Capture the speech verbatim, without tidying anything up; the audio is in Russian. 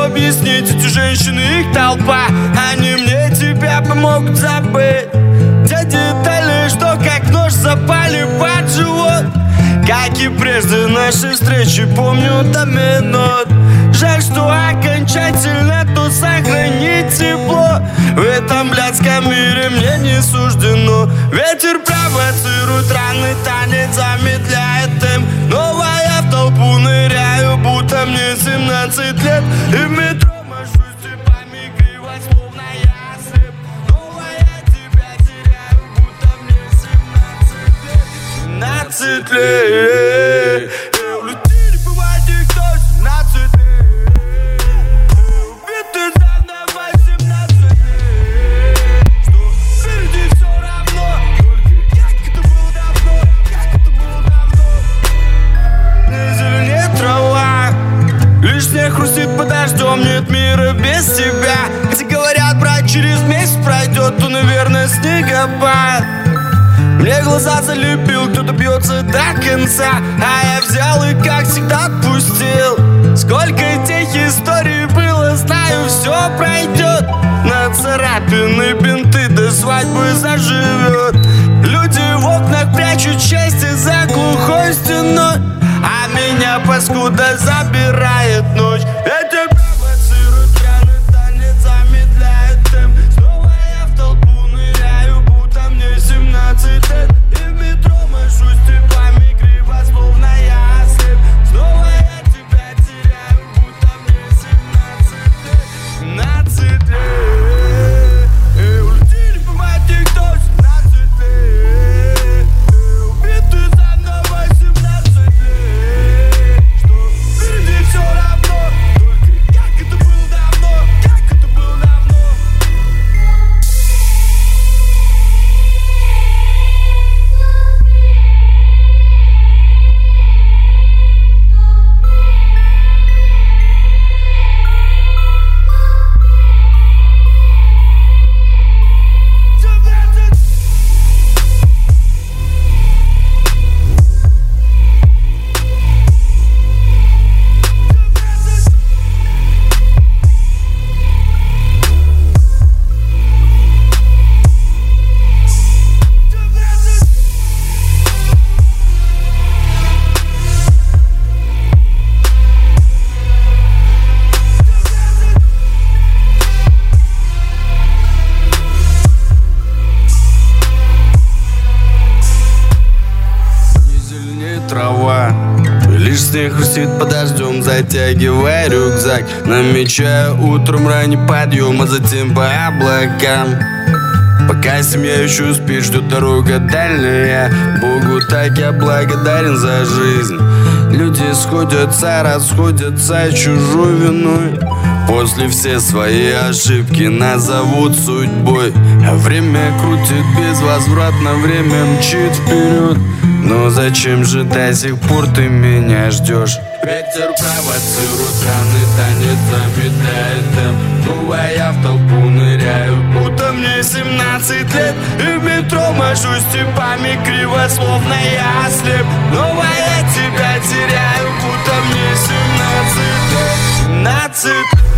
объяснить, эти женщины, их толпа. Они мне тебя помогут забыть те детали, что как нож запали под живот. Как и прежде нашей встречи, помню до минут. Жаль, что окончательно тут сохранить тепло. В этом блядском мире мне не суждено. Ветер провоцирует, ранный танец замедляет темп. Но я в толпу ныряю, будто мне семнадцать лет. И в метро машусь типами криво, словно я слеп. Но я тебя теряю, будто мне семнадцать лет. семнадцать лет. Улетели по воде, кто семнадцать лет. Убиты заново семнадцать лет. Что впереди все равно, только как это было давно, как это было давно. Не зеленеет трава, лишь снег хрустит под дождем. Нет мира без тебя. Хотя говорят, брат, через месяц пройдет, то, наверное, снегопад. Мне глаза залепил, кто-то бьется до конца, а я взял и, как всегда, отпустил. Сколько тех историй было, знаю, все пройдет. На царапины бинты до свадьбы заживет. Люди в окнах прячут счастье за глухой стеной, а меня, паскуда, забирает ночь. Это провоцирует, пьяный танец замедляет темп. Снова я в толпу ныряю, будто мне семнадцать лет. И в метро машусь типами криво, словно я слеп. Снова я тебя теряю, будто мне семнадцать лет. семнадцать лет. И улетели по воде, кто семнадцать лет. И убиты заново семнадцать лет. Что впереди все равно, только как это было давно, как это было давно. Трава, лишь снег хрустит под дождем, затягивая рюкзак. Намечаю утром ранний подъем, а затем по облакам. Пока семья еще спит, ждет дорога дальняя. Богу так я благодарен за жизнь. Люди сходятся, расходятся чужой виной. После все свои ошибки назовут судьбой. А время крутит безвозвратно, время мчит вперед. Но зачем же до сих пор ты меня ждешь? Ветер провоцирует, раны танец замедляет темп. Ну а я в толпу ныряю, будто мне семнадцать лет. И в метро машусь типами криво, словно я слеп. Но я тебя теряю, будто мне семнадцать лет. семнадцать